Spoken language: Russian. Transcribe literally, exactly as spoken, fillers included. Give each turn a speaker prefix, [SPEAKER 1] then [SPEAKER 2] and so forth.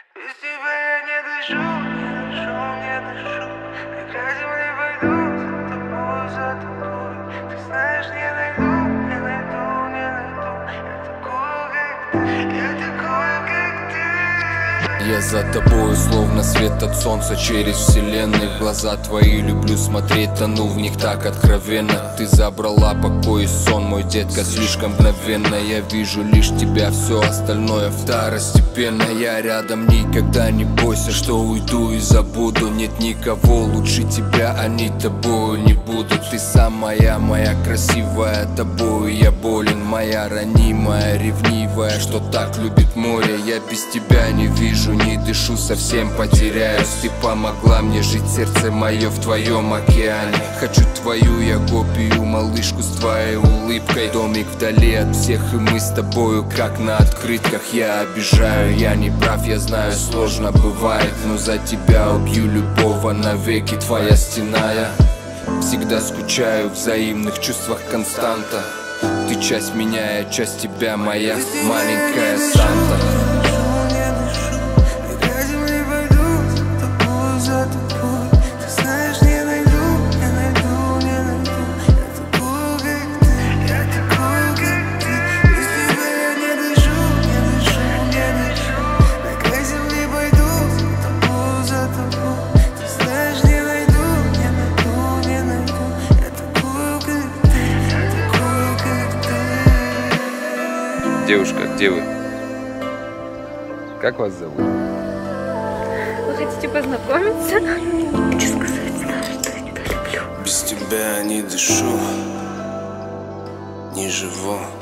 [SPEAKER 1] Без тебя я не дышу, не дышу, не дышу. На край земли пойду за тобой, за тобой. Ты знаешь, не найду, не найду, не найду. Я такую, как ты, я такую, как ты.
[SPEAKER 2] Я за тобой, словно свет от солнца через вселенной. В глаза твои люблю смотреть, тону в них так откровенно. Ты забрала покой и сон, мой детка, слишком мгновенно. Я вижу лишь тебя, все остальное второстепенно. Я рядом, никогда не бойся, что уйду и забуду. Нет никого лучше тебя, они тобою не будут. Ты самая моя красивая, тобою я болен. Моя ранимая, ревнивая, что так любит море. Я без тебя не вижу, не дышу, совсем потеряюсь. Ты помогла мне жить, сердце мое в твоем океане. Хочу твою я копию, малышку с твоей улыбкой. Домик вдали от всех, и мы с тобою как на открытках. Я обижаю, я не прав, я знаю, сложно бывает, но за тебя убью любого навеки. Твоя стена, я всегда скучаю, в взаимных чувствах константа. Ты часть меня, я часть тебя, моя маленькая Санта.
[SPEAKER 3] Девушка, где вы? Как вас зовут?
[SPEAKER 4] Вы хотите познакомиться? Хочу сказать, знаешь, что я тебя люблю.
[SPEAKER 1] Без тебя не дышу, не живу.